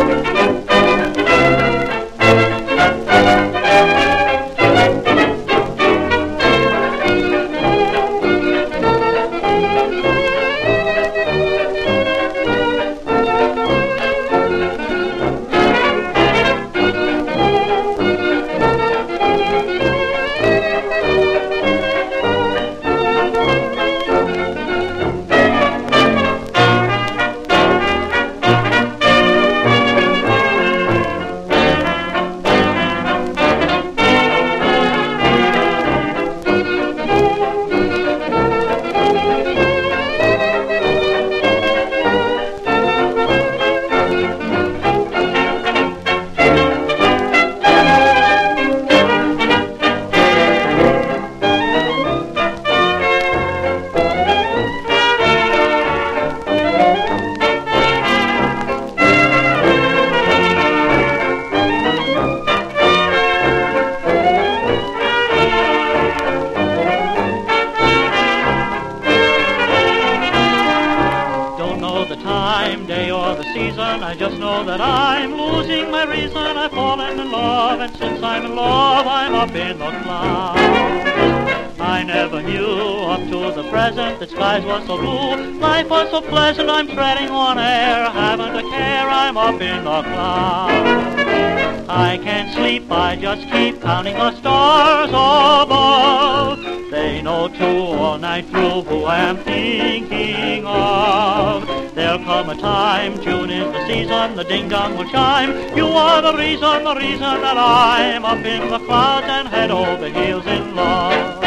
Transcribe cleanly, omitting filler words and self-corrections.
Day or the season, I just know that I'm losing my reason. I've fallen in love, and since I'm in love, I'm up in the clouds. I never knew up to the present that skies were so blue, life was so pleasant. I'm treading on air, haven't a care, I'm up in the clouds. I can't sleep, I just keep counting the stars above. They know too all night through who I'm thinking of. There'll come a time, June is the season, the ding-dong will chime. You are the reason that I'm up in the clouds and head over heels in love.